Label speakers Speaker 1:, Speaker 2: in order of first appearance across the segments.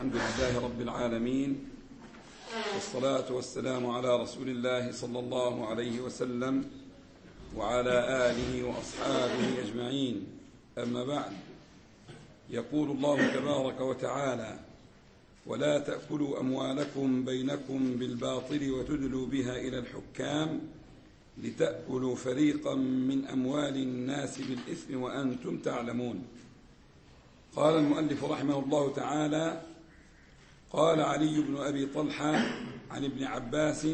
Speaker 1: الحمد لله رب العالمين، والصلاة والسلام على رسول الله صلى الله عليه وسلم وعلى آله وأصحابه أجمعين. أما بعد، يقول الله تبارك وتعالى: ولا تأكلوا أموالكم بينكم بالباطل وتدلوا بها إلى الحكام لتأكلوا فريقا من أموال الناس بالإثم وأنتم تعلمون. قال المؤلف رحمه الله تعالى: قال علي بن أبي طلحة عن ابن عباس: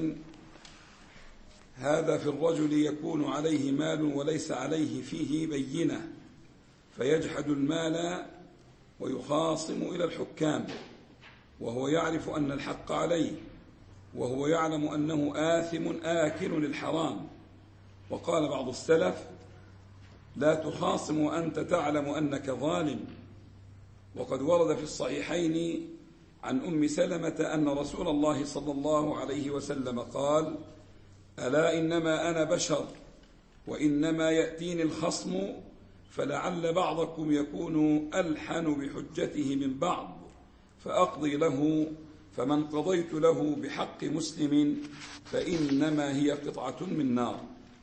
Speaker 1: هذا في الرجل يكون عليه مال وليس عليه فيه بينة فيجحد المال ويخاصم إلى الحكام وهو يعرف أن الحق عليه وهو يعلم أنه آثم آكل للحرام. وقال بعض السلف: لا تخاصم وأنت تعلم أنك ظالم. وقد ورد في الصحيحين عن أم سلمة أن رسول الله صلى الله عليه وسلم قال: ألا إنما أنا بشر وإنما يأتيني الخصم فلعل بعضكم يكون ألحن بحجته من بعض فأقضي له، فمن قضيت له بحق مسلم فإنما هي قطعة من نار.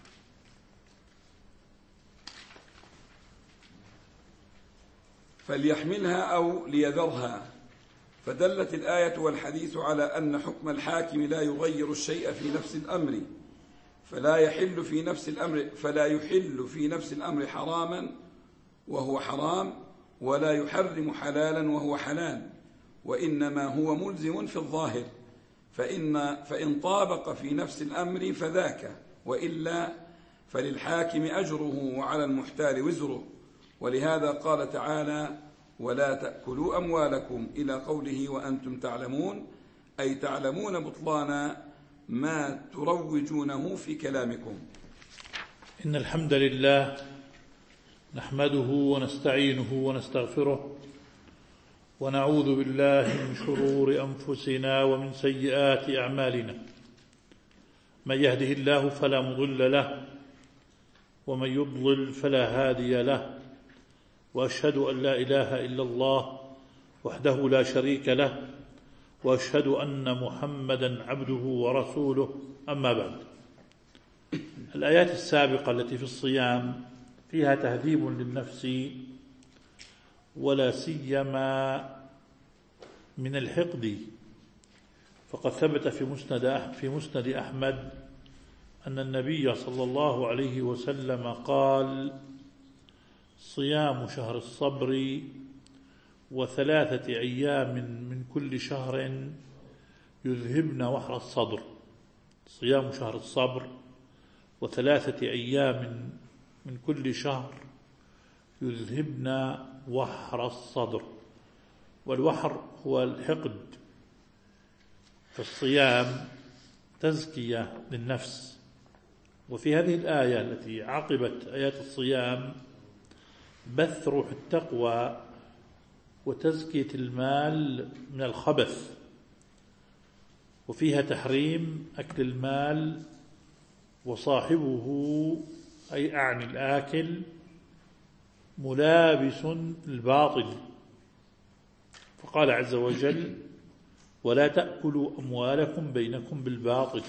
Speaker 1: فليحملها أو ليذرها. فدلت الآية والحديث على أن حكم الحاكم لا يغير الشيء في نفس الأمر، فلا يحل في نفس الأمر حراما وهو حرام، ولا يحرم حلالا وهو حلال، وإنما هو ملزم في الظاهر، فإن طابق في نفس الأمر فذاك، وإلا فللحاكم أجره وعلى المحتال وزره. ولهذا قال تعالى: ولا تأكلوا أموالكم إلى قوله وأنتم تعلمون، أي تعلمون بطلان ما تروجونه في كلامكم.
Speaker 2: إن الحمد لله نحمده ونستعينه ونستغفره ونعوذ بالله من شرور أنفسنا ومن سيئات أعمالنا. من يهده الله فلا مضل له ومن يضلل فلا هادي له، وأشهد أن لا إله إلا الله وحده لا شريك له، وأشهد أن محمدا عبده ورسوله. أما بعد، الآيات السابقة التي في الصيام فيها تهذيب للنفس، ولا سيما من الحقد. فقد ثبت في مسند أحمد أن النبي صلى الله عليه وسلم قال: صيام شهر الصبر و3 أيام من كل شهر يذهبن وحر الصدر. صيام شهر الصبر و3 أيام من كل شهر يذهبن وحر الصدر. والوحر هو الحقد. فالصيام تزكية للنفس. وفي هذه الآية التي عقبت آيات الصيام بث روح التقوى وتزكية المال من الخبث، وفيها تحريم أكل المال وصاحبه، أي أعني الآكل، ملابس الباطل. فقال عز وجل: ولا تأكلوا أموالكم بينكم بالباطل.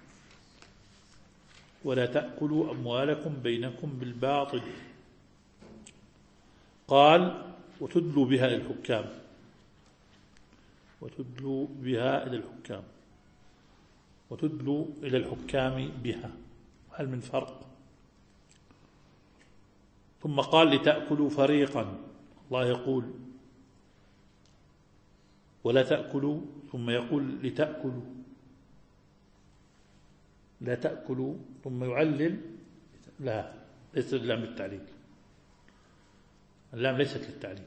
Speaker 2: ولا تأكلوا أموالكم بينكم بالباطل. قال: وتدلوا بها إلى الحكام. وتدلوا بها إلى الحكام. وتدلوا إلى الحكام بها. هل من فرق؟ ثم قال: لتأكلوا فريقا. الله يقول: ولا تأكلوا، ثم يقول: لتأكلوا. لا تأكلوا ثم يعلل. لا، ليس اللام للتعليل. اللام ليست للتعليل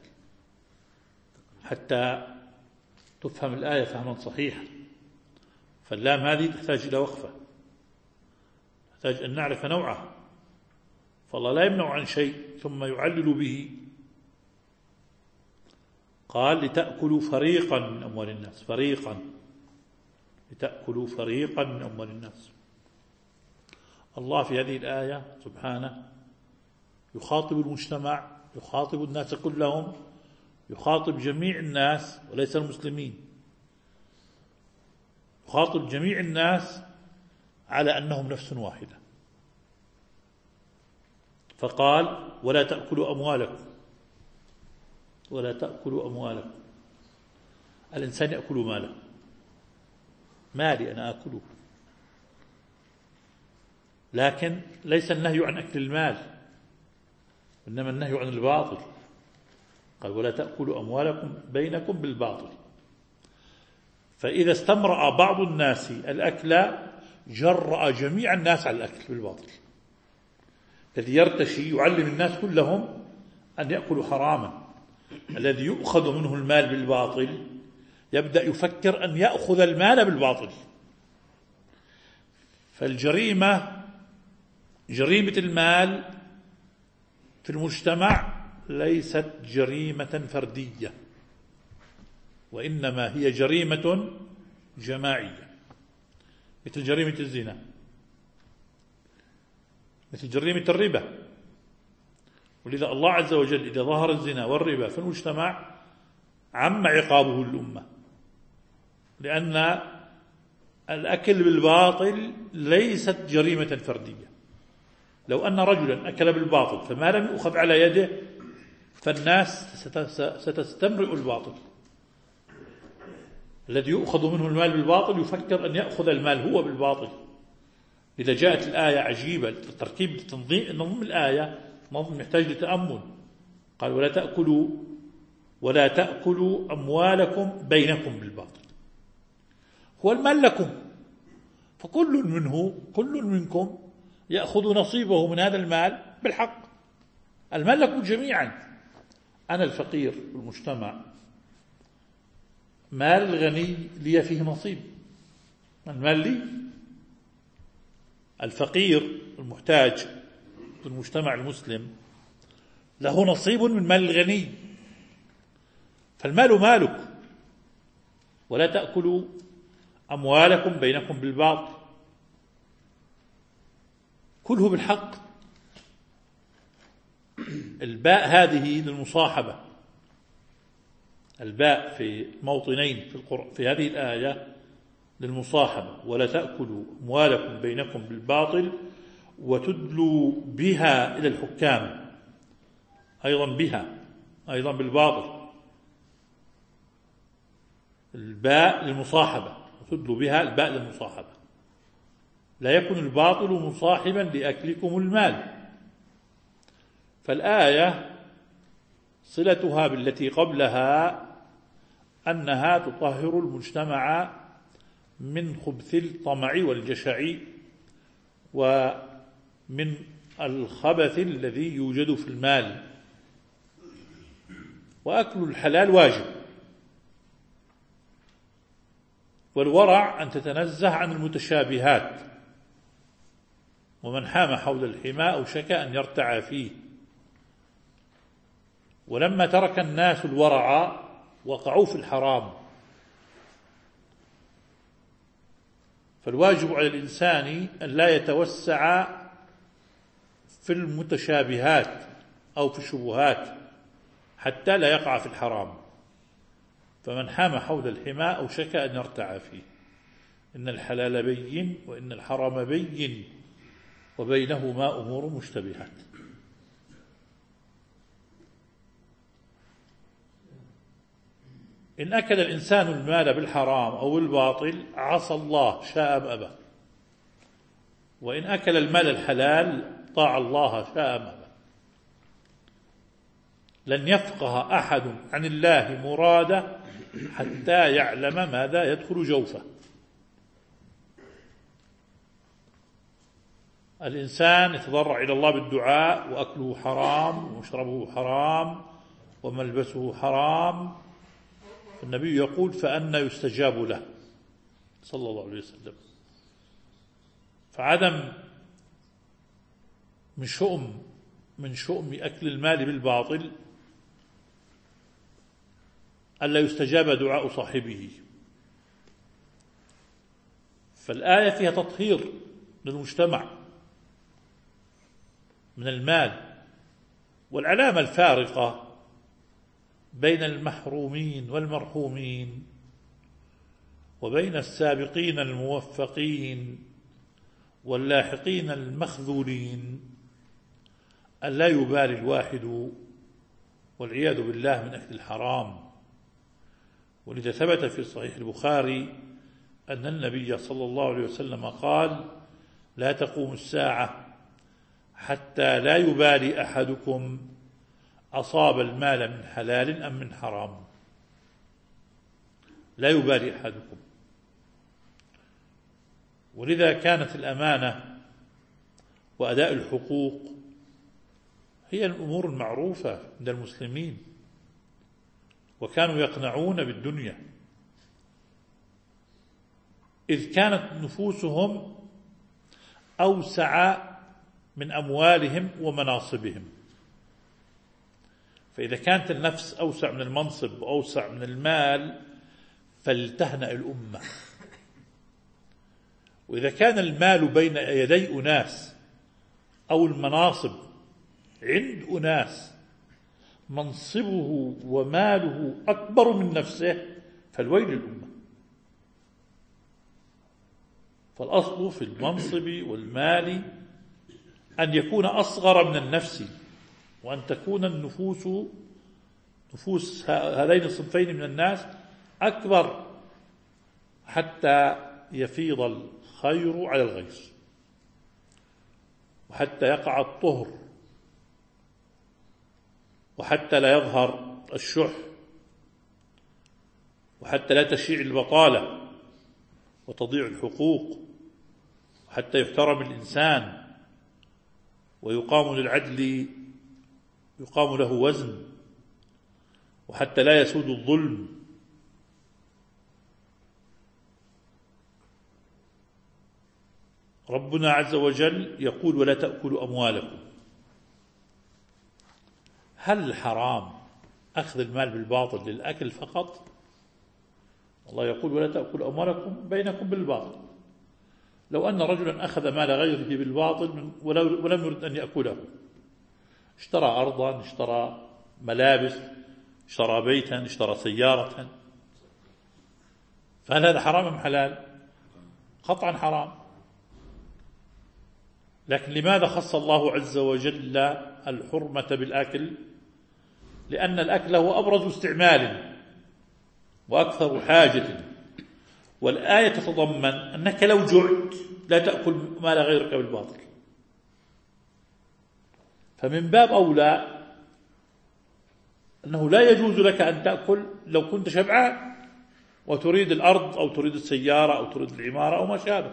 Speaker 2: حتى تفهم الآية فهما صحيحا. فاللام هذه تحتاج إلى وقفة، تحتاج أن نعرف نوعها. فالله لا يمنع عن شيء ثم يعلل به. قال: لتأكلوا فريقا من أموال الناس. فريقا، لتأكلوا فريقا من أموال الناس. الله في هذه الآية سبحانه يخاطب المجتمع، يخاطب الناس كلهم، يخاطب جميع الناس وليس المسلمين، يخاطب جميع الناس على أنهم نفس واحدة، فقال ولا تأكلوا أموالكم، ولا تأكلوا أموالكم. الإنسان يأكل ماله، مالي أنا أكله، لكن ليس النهي عن أكل المال، إنما النهي عن الباطل. قال ولا تأكلوا أموالكم بينكم بالباطل. فإذا استمرأ بعض الناس الأكل جرأ جميع الناس على الأكل بالباطل. الذي يرتشي يعلم الناس كلهم أن يأكلوا حراما. الذي يؤخذ منه المال بالباطل يبدأ يفكر أن يأخذ المال بالباطل. فالجريمة، جريمة المال في المجتمع ليست جريمة فردية، وإنما هي جريمة جماعية، مثل جريمة الزنا، مثل جريمة الربا. ولذا الله عز وجل إذا ظهر الزنا والربا في المجتمع عم عقابه الأمة، لأن الأكل بالباطل ليست جريمة فردية. لو أن رجلا أكل بالباطل فما لم يؤخذ على يده فالناس ستستمرئ الباطل. الذي يؤخذ منه المال بالباطل يفكر أن يأخذ المال هو بالباطل. إذا جاءت الآية عجيبة، تركيب نظم الآية نظم يحتاج لتأمل. قال ولا تأكلوا أموالكم بينكم بالباطل. هو المال لكم، كل منكم يأخذ نصيبه من هذا المال بالحق. المال لكم جميعا. أنا الفقير في المجتمع، مال الغني لي فيه نصيب، المال لي. الفقير المحتاج في المجتمع المسلم له نصيب من مال الغني، فالمال مالك. ولا تأكلوا أموالكم بينكم بالباطل، كله بالحق. الباء هذه للمصاحبة، الباء في موطنين في هذه الآية للمصاحبة. ولا تأكلوا أموالكم بينكم بالباطل وتدلوا بها إلى الحكام، أيضا بالباطل. الباء للمصاحبة، وتدلوا بها الباء للمصاحبة. لا يكون الباطل مصاحبا لأكلكم المال. فالآية صلتها بالتي قبلها أنها تطهر المجتمع من خبث الطمع والجشع ومن الخبث الذي يوجد في المال. وأكل الحلال واجب، والورع أن تتنزه عن المتشابهات. ومن حام حول الحمى أوشك أن يرتع فيه. ولما ترك الناس الورع وقعوا في الحرام. فالواجب على الإنسان أن لا يتوسع في المتشابهات أو في الشبهات حتى لا يقع في الحرام. فمن حام حول الحمى أوشك أن يرتع فيه. إن الحلال بين وإن الحرام بين وبينهما أمور مشتبهات. إن أكل الإنسان المال بالحرام أو الباطل عصى الله شاء أم أبى، وإن أكل المال الحلال طاع الله شاء أم أبى. لن يفقه أحد عن الله مراده حتى يعلم ماذا يدخل جوفه. الإنسان يتضرع إلى الله بالدعاء وأكله حرام ومشربه حرام وملبسه حرام، النبي يقول فأنى يستجاب له صلى الله عليه وسلم. فعدم من شؤم أكل المال بالباطل ألا يستجاب دعاء صاحبه. فالآية فيها تطهير للمجتمع من المال. والعلامة الفارقة بين المحرومين والمرحومين وبين السابقين الموفقين واللاحقين المخذولين أن لا يبالي الواحد والعياذ بالله من أكل الحرام. ولذا ثبت في صحيح البخاري أن النبي صلى الله عليه وسلم قال: لا تقوم الساعة حتى لا يبالي أحدكم أصاب المال من حلال أم من حرام. لا يبالي أحدكم. ولذا كانت الأمانة وأداء الحقوق هي الأمور المعروفة عند المسلمين، وكانوا يقنعون بالدنيا إذ كانت نفوسهم أوسع من أموالهم ومناصبهم. فإذا كانت النفس أوسع من المنصب وأوسع من المال فلتهنأ الأمة. وإذا كان المال بين يدي أناس أو المناصب عند أناس منصبه وماله أكبر من نفسه فالويل للأمة. فالأصل في المنصب والمال أن يكون أصغر من النفس، وأن تكون نفوس هذين الصنفين من الناس أكبر حتى يفيض الخير على الغير، وحتى يقع الطهر، وحتى لا يظهر الشح، وحتى لا تشيع البطالة وتضيع الحقوق، وحتى يحترم الإنسان ويقام للعدل، يقام له وزن، وحتى لا يسود الظلم. ربنا عز وجل يقول: ولا تأكلوا أموالكم. هل الحرام أخذ المال بالباطل للأكل فقط؟ الله يقول: ولا تأكلوا أموالكم بينكم بالباطل. لو أن رجلا أخذ مال غيره بالباطل ولم يرد أن يأكله، اشترى أرضا، اشترى ملابس، اشترى بيتا، اشترى سيارة، فهل هذا حرام أم حلال؟ قطعا حرام. لكن لماذا خص الله عز وجل الحرمة بالأكل؟ لأن الأكل هو أبرز استعمال وأكثر حاجة، والآية تتضمن أنك لو جعت لا تأكل مال غيرك بالباطل. فمن باب أولى أنه لا يجوز لك أن تأكل لو كنت شبعان وتريد الأرض أو تريد السيارة أو تريد العمارة أو ما شابه.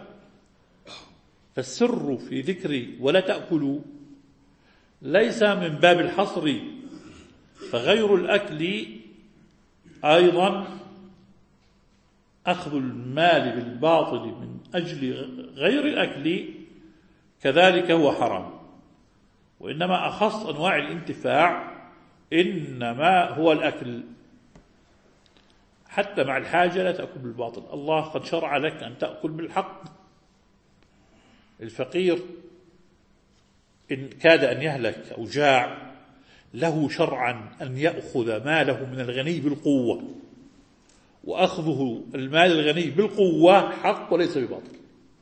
Speaker 2: فالسر في ذكر ولا تأكلوا ليس من باب الحصر، فغير الأكل أيضا أخذ المال بالباطل من أجل غير الأكل كذلك هو حرام. وإنما أخص أنواع الانتفاع إنما هو الأكل. حتى مع الحاجة لا تأكل بالباطل. الله قد شرع لك أن تأكل بالحق. الفقير إن كاد أن يهلك أو جاع له شرعا أن يأخذ ماله من الغني بالقوة، وأخذه المال الغني بالقوة حق وليس بباطل.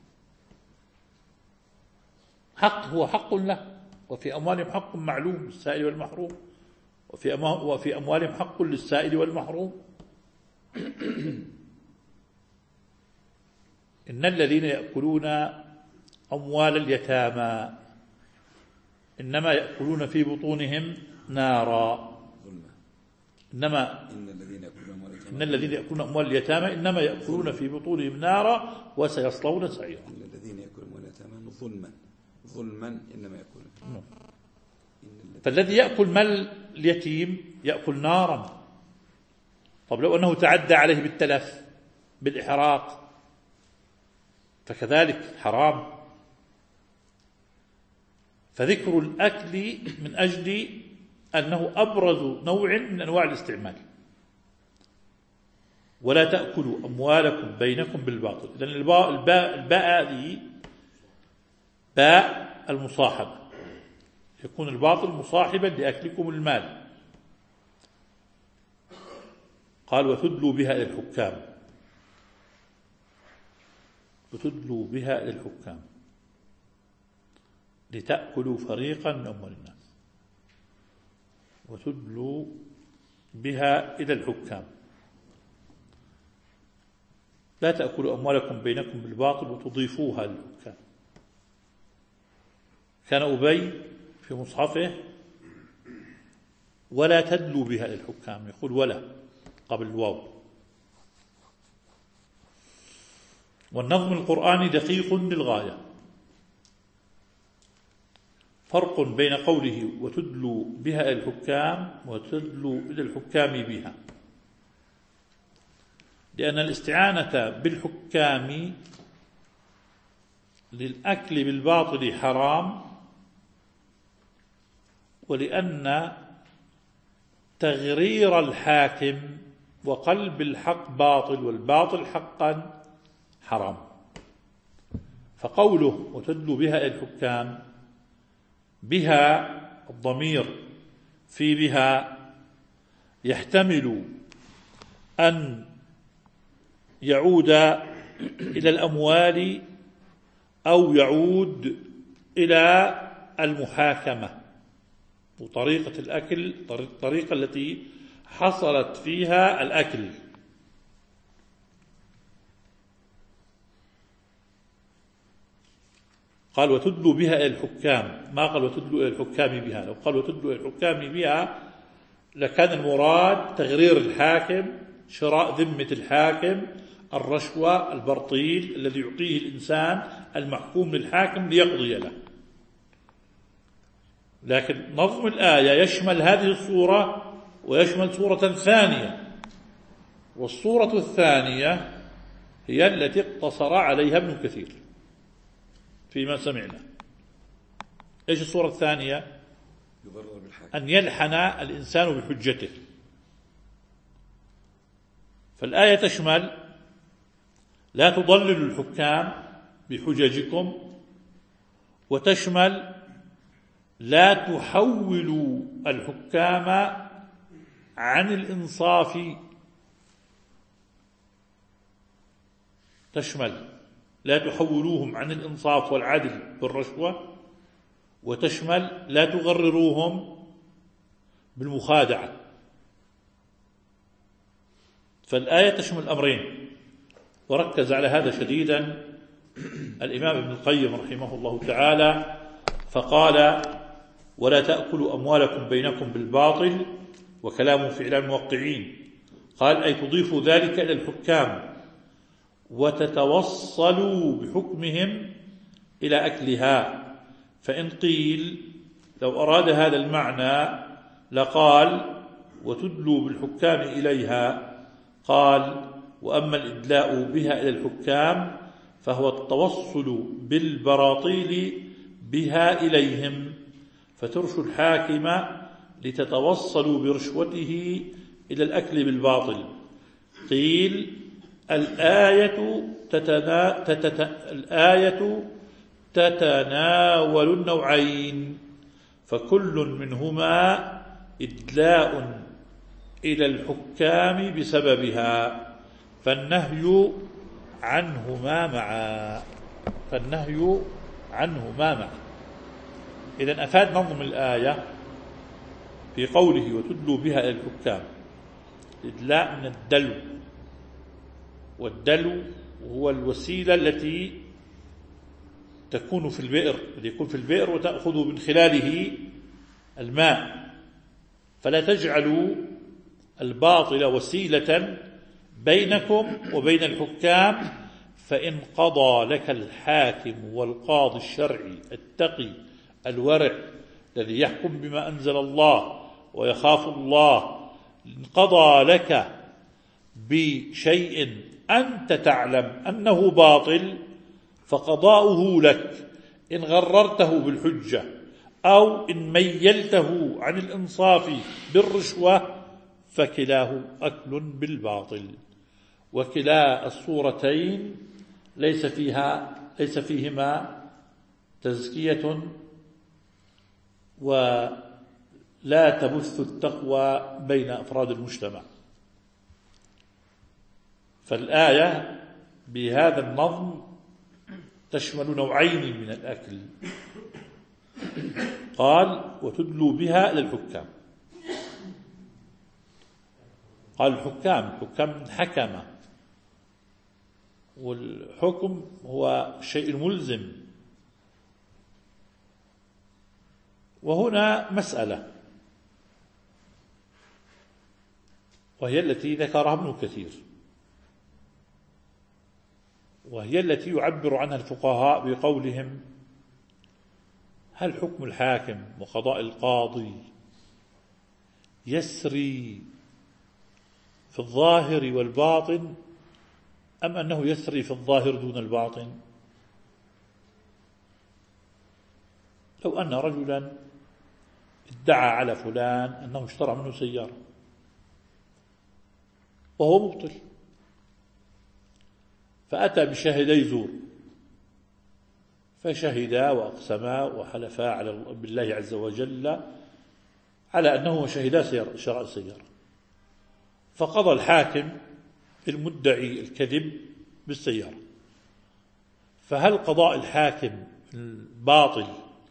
Speaker 2: حق هو حق له، وفي أموالهم حق معلوم للسائل والمحروم، وفي أموالهم حق للسائل والمحروم. إن الذين يأكلون أموال اليتامى إنما يأكلون في بطونهم نارا. إن الذين يأكلون أموال اليتامى إنما يأكلون في بطونهم نارا وسيصلون سعيرا.
Speaker 1: إن الذين يأكلون أموال اليتامى ظلما إنما يأكلون.
Speaker 2: فالذي يأكل مال اليتيم يأكل نارا. طب لو أنه تعدى عليه بالتلف بالإحراق فكذلك حرام. فذكر الأكل من أجل أنه أبرز نوع من أنواع الاستعمال. ولا تأكلوا أموالكم بينكم بالباطل. إذن الباء هذه باء المصاحبة، يكون الباطل مصاحبا لأكلكم المال. قال وتدلوا بها إلى الحكام، وتدلوا بها إلى الحكام لتأكلوا فريقا من أموال الناس. وتدلوا بها إلى الحكام، لا تأكلوا أموالكم بينكم بالباطل وتضيفوها للحكام. كان أبي في مصحفه ولا تدلوا بها إلى الحكام، يقول ولا قبل الواو. والنظم القرآني دقيق للغاية. فرق بين قوله وتدلوا بها إلى الحكام وتدلوا إلى الحكام بها، لأن الاستعانة بالحكام للأكل بالباطل حرام، ولأن تغرير الحاكم وقلب الحق باطل والباطل حقا حرام. فقوله وتدلوا بها إلى الحكام، بها الضمير في بها يحتمل أن يعود إلى الأموال أو يعود إلى المحاكمة وطريقة الأكل، الطريقة التي حصلت فيها الأكل. قال وتدلوا بها إلى الحكام، ما قال وتدلوا إلى الحكام بها. لو قال وتدلوا إلى الحكام بها لكان المراد تغرير الحاكم، شراء ذمة الحاكم، الرشوة، البرطيل الذي يعطيه الإنسان المحكوم للحاكم ليقضي له. لكن نظم الآية يشمل هذه الصورة ويشمل صورة ثانية، والصورة الثانية هي التي اقتصر عليها ابن كثير فيما سمعنا. إيش الصورة الثانية؟ أن يلحن الإنسان بحجته. فالآية تشمل لا تضللوا الحكام بحججكم، وتشمل لا تحولوا الحكام عن الإنصاف، تشمل لا تحولوهم عن الإنصاف والعدل بالرشوة، وتشمل لا تغرروهم بالمخادعة. فالآية تشمل الأمرين، وركز على هذا شديدا الإمام ابن القيم رحمه الله تعالى، فقال ولا تأكلوا أموالكم بينكم بالباطل، وكلام في إعلام الموقعين. قال أي تضيفوا ذلك إلى الحكام وتتوصلوا بحكمهم إلى أكلها. فإن قيل لو أراد هذا المعنى لقال وتدلوا بالحكام إليها. قال وأما الإدلاء بها إلى الحكام فهو التوصل بالبراطيل بها إليهم، فترشوا الحاكم لتتوصلوا برشوته إلى الأكل بالباطل. قيل الآية تتناول النوعين، فكل منهما إدلاء إلى الحكام بسببها، فالنهي عنهما معا. إذن أفاد نظم الآية في قوله وتدلوا بها إلى الحكام إدلاء من الدلو، والدلو هو الوسيلة التي تكون في البئر، يكون في البئر وتأخذ من خلاله الماء. فلا تجعلوا الباطل وسيلة بينكم وبين الحكام، فإن قضى لك الحاكم والقاضي الشرعي التقي الورع الذي يحكم بما أنزل الله ويخاف الله، إن قضى لك بشيء أنت تعلم أنه باطل فقضاؤه لك، إن غررته بالحجة أو إن ميلته عن الإنصاف بالرشوة فكلاه أكل بالباطل. وكلا الصورتين ليس فيهما تزكية ولا تبث التقوى بين أفراد المجتمع. فالآية بهذا النظم تشمل نوعين من الأكل. قال وتدلوا بها إلى الحكام. قال الحكام حكم، والحكم هو الشيء الملزم. وهنا مسألة وهي التي ذكرها ابن كثير، وهي التي يعبر عنها الفقهاء بقولهم: هل حكم الحاكم وقضاء القاضي يسري في الظاهر والباطن، أم أنه يسري في الظاهر دون الباطن؟ لو أن رجلا ادعى على فلان أنه اشترى منه سيارة وهو مبطل، فأتى بشاهدي زور، فشهدا وأقسما وحلفا بالله عز وجل على أنه شهدا شراء سيارة، فقضى الحاكم المدعي الكذب بالسيارة. فهل قضاء الحاكم الباطل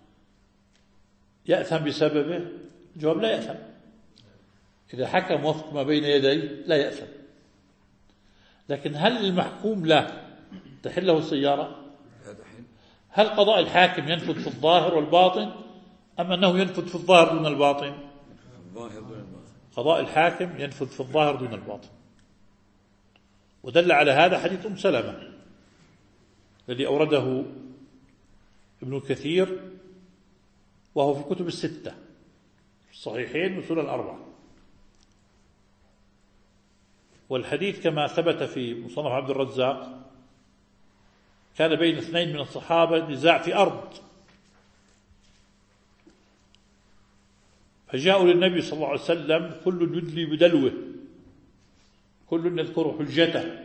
Speaker 2: يأثم بسببه؟ الجواب: لا يأثم. إذا حكم وفق ما بين يديه لا يأثم. لكن هل المحكوم له تحله السيارة؟ هل قضاء الحاكم ينفذ في الظاهر والباطن، أم أنه ينفذ في الظاهر دون الباطن؟ قضاء الحاكم ينفذ في الظاهر دون الباطن. ودل على هذا حديث أم سلمة الذي أورده ابن كثير، وهو في كتب الستة، في الصحيحين والسنن الأربعة. والحديث كما ثبت في مصنف عبد الرزاق كان بين اثنين من الصحابة نزاع في أرض، فجاءوا للنبي صلى الله عليه وسلم كل يدلي بدلوه، كل يذكر حجته،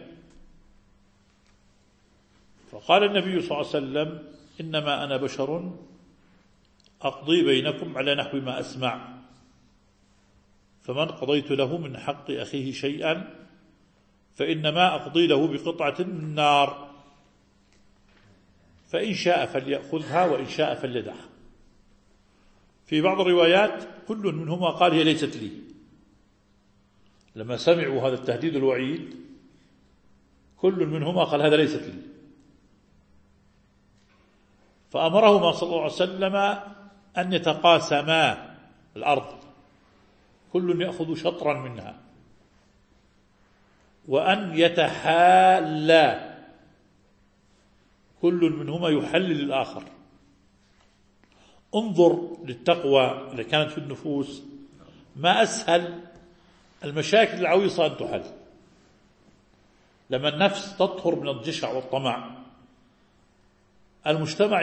Speaker 2: فقال النبي صلى الله عليه وسلم: إنما أنا بشر أقضي بينكم على نحو ما أسمع، فمن قضيت له من حق أخيه شيئا فإنما أقضي له بقطعة من نار، فإن شاء فليأخذها وإن شاء فليدعها. في بعض الروايات كل منهما قال: هي ليست لي. لما سمعوا هذا التهديد الوعيد كل منهما قال: هذا ليست لي. فأمرهما صلى الله عليه وسلم أن يتقاسما الأرض، كل يأخذ شطرا منها، وأن يتحالا، كل منهما يحلل الآخر. انظر للتقوى اللي كانت في النفوس، ما أسهل المشاكل العويصة أن تحل. لما النفس تطهر من الجشع والطمع المجتمع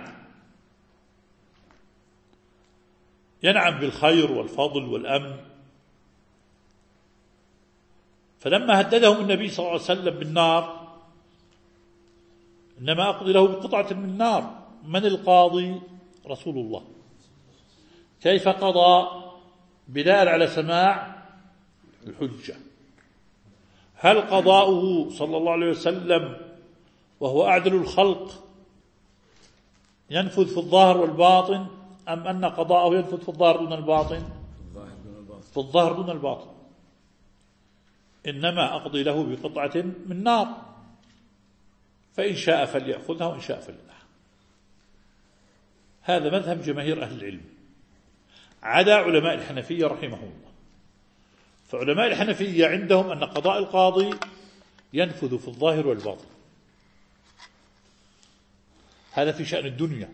Speaker 2: ينعم بالخير والفضل والأمن. فلما هددهم النبي صلى الله عليه وسلم بالنار: إنما أقضي له بقطعة من نار. من القاضي؟ رسول الله. كيف قضى؟ بناء على سماع الحجة. هل قضاؤه صلى الله عليه وسلم وهو أعدل الخلق ينفذ في الظاهر والباطن، أم أن قضاءه ينفذ في الظاهر دون الباطن؟ في الظاهر دون الباطن. إنما أقضي له بقطعة من نار، فإن شاء فليأخذها وإن شاء فليدعها. هذا مذهب جماهير أهل العلم عدا علماء الحنفية رحمهم الله. فعلماء الحنفية عندهم أن قضاء القاضي ينفذ في الظاهر والباطن. هذا في شأن الدنيا.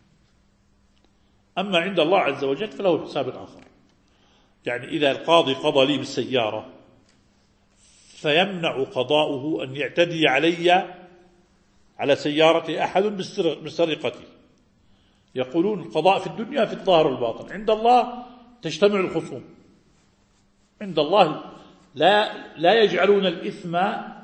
Speaker 2: أما عند الله عز وجل فله حساب آخر. يعني إذا القاضي قضى لي بالسيارة فيمنع قضاؤه أن يعتدي علي على سيارة أحد بالسرقة. يقولون القضاء في الدنيا في الظاهر والباطن، عند الله تجتمع الخصوم. عند الله لا يجعلون الإثم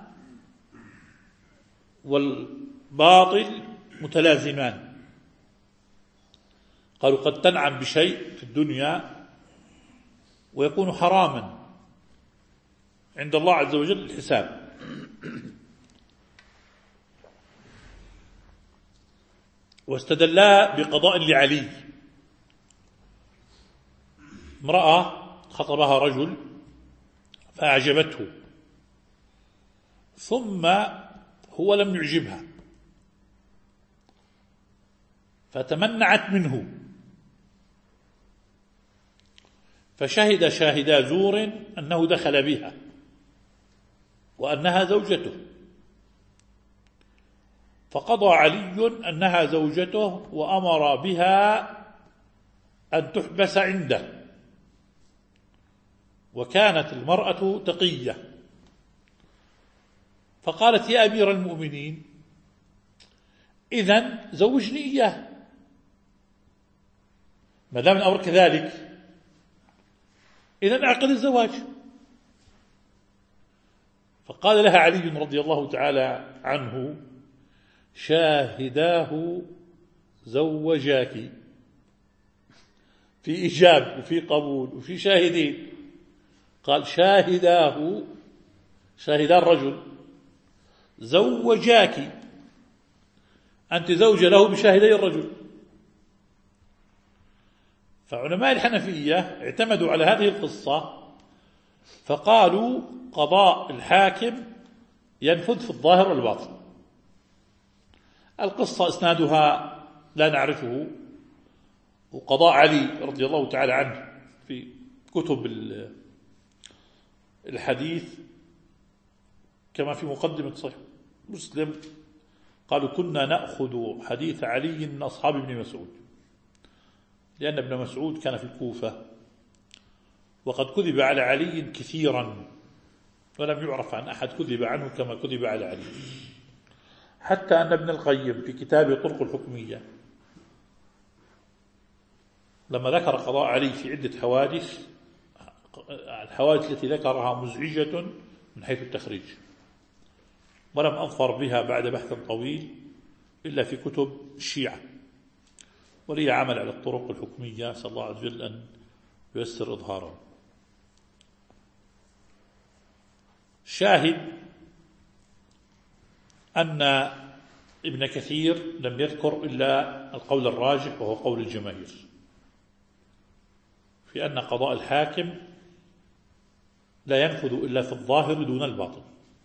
Speaker 2: والباطل متلازمان. قالوا قد تنعم بشيء في الدنيا ويكون حراما، عند الله عز وجل الحساب. واستدلا بقضاء لعلي. امرأة خطبها رجل فأعجبته، ثم هو لم يعجبها فتمنعت منه، فشهد شاهدا زور أنه دخل بها وأنها زوجته، فقضى علي أنها زوجته وأمر بها أن تحبس عنده، وكانت المرأة تقية، فقالت يا أمير المؤمنين إذن زوجني إياه ما دام الأمر كذلك، إذن أعقد الزواج. فقال لها علي رضي الله تعالى عنه شاهداه زوجاك، في إيجاب وفي قبول وفي شاهدين. قال شاهداه، شاهدا الرجل، زوجاك، أنت زوجة له بشاهدي الرجل. فعلماء الحنفية اعتمدوا على هذه القصة فقالوا قضاء الحاكم ينفذ في الظاهر والباطن. القصة إسنادها لا نعرفه، وقضاء علي رضي الله تعالى عنه في كتب الحديث كما في مقدمة صحيح مسلم قالوا كنا نأخذ حديث علي من أصحاب ابن مسعود، لأن ابن مسعود كان في الكوفة وقد كذب على علي كثيرا ولم يعرف عن أحد كذب عنه كما كذب على علي، حتى أن ابن القيم في كتابه طرق الحكمية لما ذكر قضاء علي في عدة حوادث، الحوادث التي ذكرها مزعجة من حيث التخريج، ولم أظفر بها بعد بحث طويل إلا في كتب الشيعة، ولي عمل على الطرق الحكمية، أسأل الله عز وجل أن ييسر إظهاره. شاهد أن ابن كثير لم يذكر إلا القول الراجح وهو قول الجماهير في أن قضاء الحاكم لا ينفذ إلا في الظاهر دون الباطن.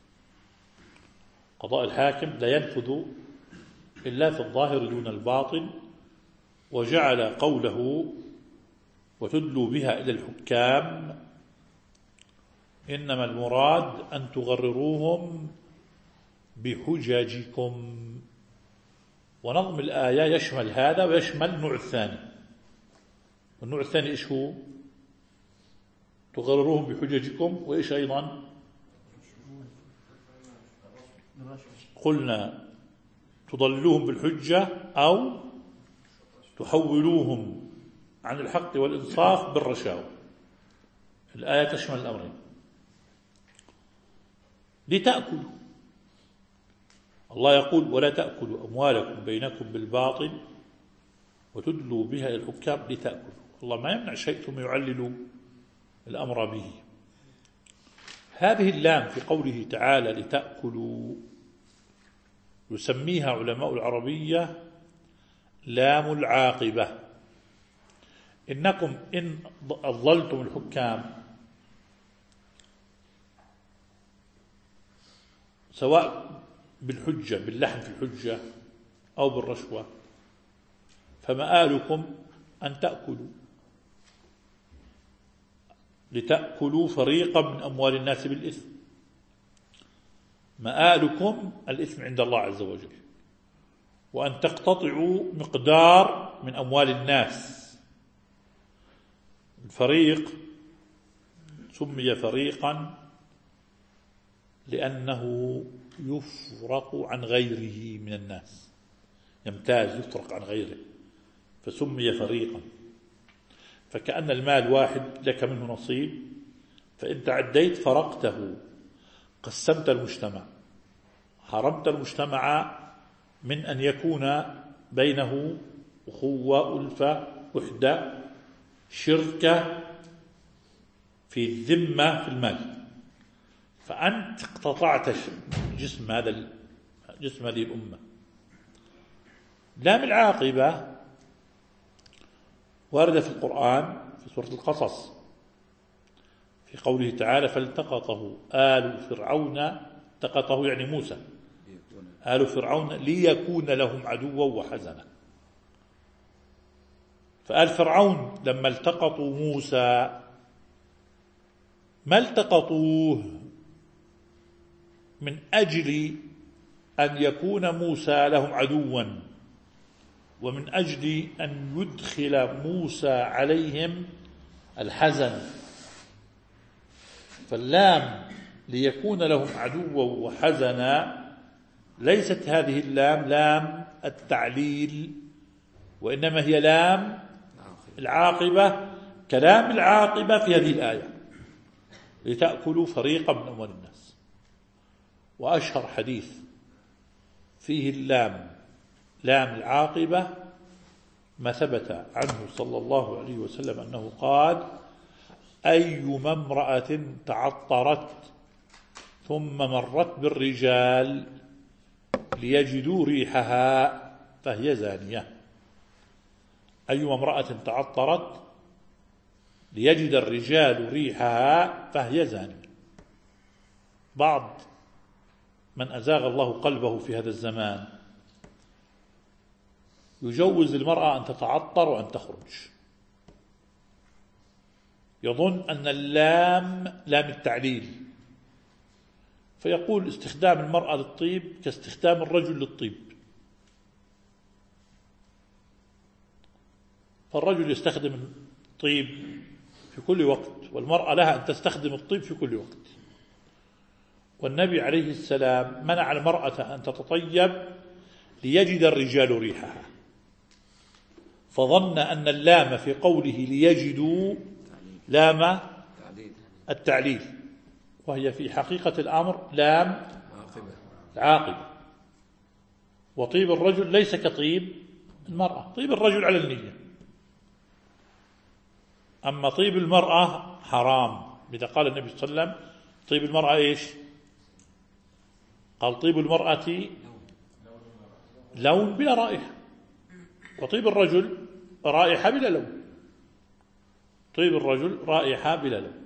Speaker 2: قضاء الحاكم لا ينفذ إلا في الظاهر دون الباطن، وجعل قوله وتدلوا بها إلى الحكام إنما المراد أن تغرروهم بحججكم. ونظم الآية يشمل هذا ويشمل النوع الثاني. والنوع الثاني إيش هو؟ تغرروهم بحججكم، وإيش أيضا؟ قلنا تضلوهم بالحجة أو تحولوهم عن الحق والإنصاف بالرشاوى. الآية تشمل الأمرين. لتأكلوا، الله يقول ولا تأكلوا أموالكم بينكم بالباطل وتدلوا بها إلى الحكام لتأكلوا. الله ما يمنع شيء ثم يعلل الأمر به. هذه اللام في قوله تعالى لتأكلوا يسميها علماء العربية لام العاقبة. إنكم إن أضللتم الحكام سواء بالحجة باللحن في الحجة أو بالرشوة فمآلكم أن تأكلوا، لتأكلوا فريقا من أموال الناس بالإثم. مآلكم الإثم عند الله عز وجل، وأن تقتطعوا مقدار من أموال الناس. الفريق سمي فريقا لأنه يفرق عن غيره من الناس، يمتاز يفرق عن غيره فسمي فريقا. فكأن المال واحد لك منه نصيب، فإن تعديت فرقته، قسمت المجتمع، حرمت المجتمع من أن يكون بينه أخوة ألفة وحدة شركة في الذمة في المال. فأنت اقتطعت جسم هذه الأمة. لام العاقبة واردة في القرآن في سورة القصص في قوله تعالى فالتقطه آل فرعون، التقطه يعني موسى، آل فرعون ليكون لهم عدوا وحزنا. فآل فرعون لما التقطوا موسى ما التقطوه من أجل أن يكون موسى لهم عدوا ومن أجل أن يدخل موسى عليهم الحزن. فاللام ليكون لهم عدوا وحزنا ليست هذه اللام لام التعليل، وإنما هي لام العاقبة كلام العاقبة في هذه الآية لتأكلوا فريقا من أموال الناس. وأشهر حديث فيه اللام لام العاقبة ما ثبت عنه صلى الله عليه وسلم أنه قال أيما امرأة تعطرت ثم مرت بالرجال ليجدوا ريحها فهي زانية. أيما امرأة تعطرت ليجد الرجال ريحها فهي زانية. بعض من أزاغ الله قلبه في هذا الزمان يجوز المرأة أن تتعطر وأن تخرج، يظن أن اللام لام التعليل، فيقول استخدام المرأة للطيب كاستخدام الرجل للطيب. فالرجل يستخدم الطيب في كل وقت والمرأة لها أن تستخدم الطيب في كل وقت. والنبي عليه السلام منع المرأة أن تتطيب ليجد الرجال ريحها، فظن أن اللام في قوله ليجدوا لام التعليل، وهي في حقيقة الأمر لام العاقبة. وطيب الرجل ليس كطيب المرأة، طيب الرجل على النية، أما طيب المرأة حرام. إذا قال النبي صلى الله عليه وسلم طيب المرأة إيش؟ قال طيب المرأة لون بلا رائحة، وطيب الرجل رائحة بلا لون. طيب الرجل رائحة بلا لون.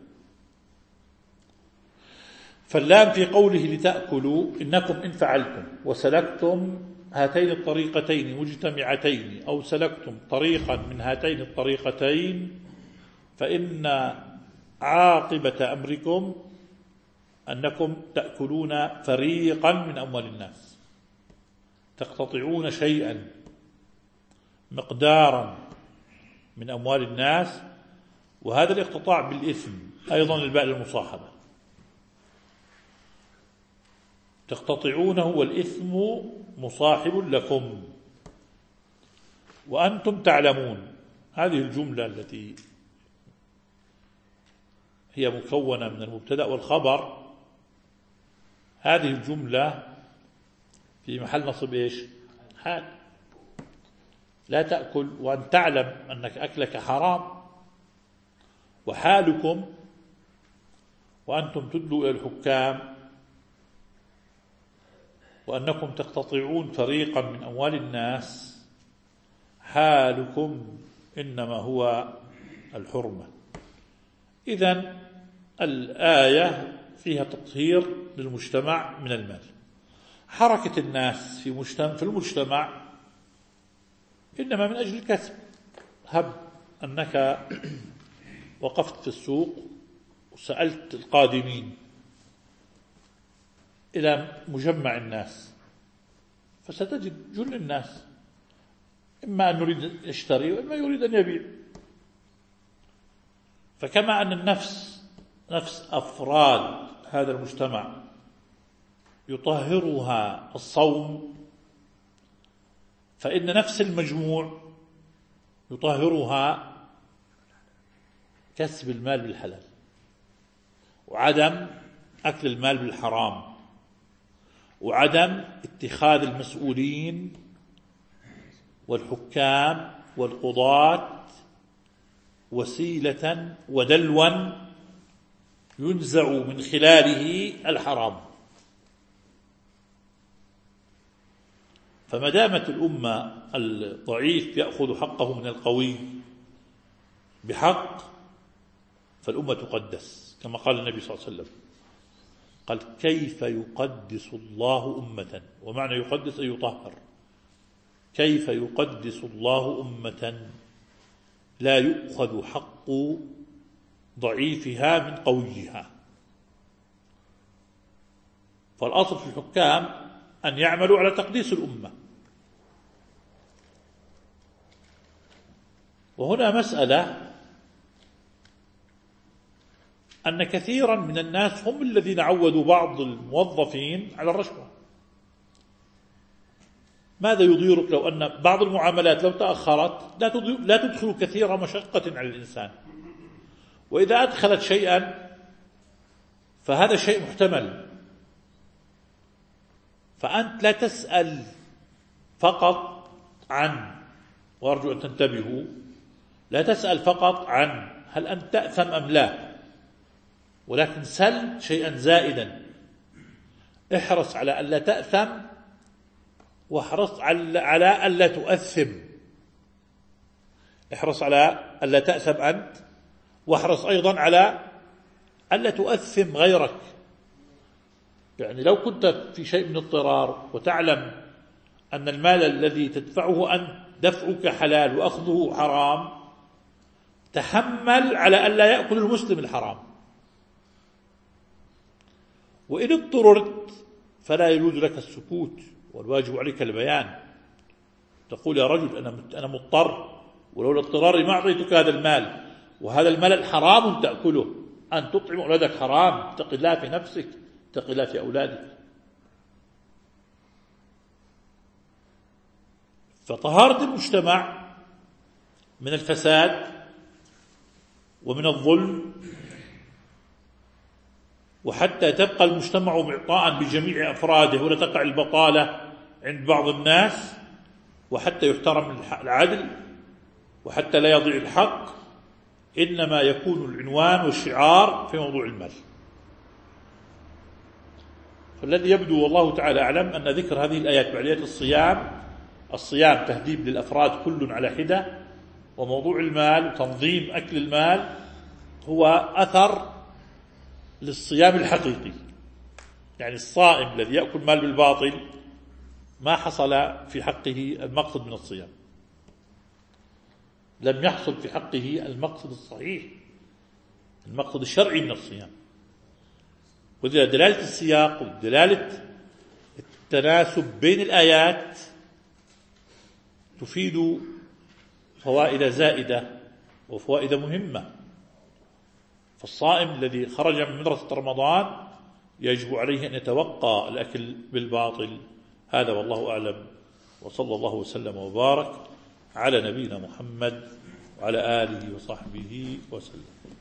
Speaker 2: فاللام في قوله لتأكلوا إنكم إن فعلتم وسلكتم هاتين الطريقتين مجتمعتين أو سلكتم طريقا من هاتين الطريقتين فإن عاقبة أمركم أنكم تأكلون فريقا من أموال الناس، تقتطعون شيئا مقدارا من أموال الناس. وهذا الاقتطاع بالإثم أيضا للباء المصاحبة، تقتطعونه والإثم مصاحب لكم وأنتم تعلمون. هذه الجملة التي هي مكونة من المبتدأ والخبر، هذه الجملة في محل نصب إيش؟ حال. لا تأكل وأن تعلم أنك أكلك حرام، وحالكم وأنتم تدلوا إلى الحكام وأنكم تقتطعون فريقا من أموال الناس، حالكم إنما هو الحرمة. إذن الآية فيها تطهير للمجتمع من المال. حركة الناس في المجتمع إنما من أجل الكسب. هب أنك وقفت في السوق وسألت القادمين إلى مجمع الناس، فستجد جل الناس إما أن يريد أن يشتري وإما يريد أن يبيع. فكما أن النفس نفس أفراد هذا المجتمع يطهرها الصوم، فإن نفس المجموع يطهرها كسب المال بالحلال وعدم أكل المال بالحرام وعدم اتخاذ المسؤولين والحكام والقضاة وسيلة ودلوا ينزع من خلاله الحرام. فما دامت الأمة الضعيف يأخذ حقه من القوي بحق فالأمة تقدس، كما قال النبي صلى الله عليه وسلم، قال كيف يقدس الله أمة، ومعنى يقدس أن يطهر، كيف يقدس الله أمة لا يؤخذ حق ضعيفها من قويها. فالأصل في الحكام أن يعملوا على تقديس الأمة. وهنا مسألة أن كثيرا من الناس هم الذين عودوا بعض الموظفين على الرشوة. ماذا يضيرك لو أن بعض المعاملات لو تأخرت لا تدخل كثير مشقة على الإنسان، وإذا أدخلت شيئا فهذا شيء محتمل. فأنت لا تسأل فقط عن، وأرجو أن تنتبهوا، لا تسأل فقط عن هل أنت تأثم أم لا، ولكن سل شيئا زائدا. احرص على ألا تأثم، واحرص على ألا تؤثم. احرص على ألا تأثم أنت، واحرص أيضا على ألا تؤثم غيرك. يعني لو كنت في شيء من اضطرار وتعلم أن المال الذي تدفعه أنت دفعك حلال وأخذه حرام، تحمل على ألا يأكل المسلم الحرام. وإن اضطررت فلا يجوز لك السكوت، والواجب عليك البيان. تقول يا رجل أنا مضطر، ولولا اضطراري ما أعطيتك هذا المال، وهذا المال الحرام تأكله، أن تطعم أولادك حرام، اتق الله في نفسك، اتق الله في أولادك. فطهارة المجتمع من الفساد ومن الظلم، وحتى تبقى المجتمع معطاء بجميع أفراده ولا تقع البطالة عند بعض الناس، وحتى يحترم العدل، وحتى لا يضيع الحق، إنما يكون العنوان والشعار في موضوع المال. فالذي يبدو والله تعالى أعلم أن ذكر هذه الآيات بعد آيات الصيام تهذيب للأفراد كل على حدة، وموضوع المال وتنظيم أكل المال هو أثر للصيام الحقيقي. يعني الصائم الذي يأكل مال بالباطل ما حصل في حقه المقصد من الصيام، لم يحصل في حقه المقصد الصحيح، المقصد الشرعي من الصيام. وإذا دلالة السياق ودلالة التناسب بين الآيات تفيد فوائد زائدة وفوائد مهمة. فالصائم الذي خرج من مدرسة رمضان يجب عليه أن يتوقى الأكل بالباطل. هذا والله أعلم، وصلى الله وسلم وبارك على نبينا محمد وعلى آله وصحبه وسلم.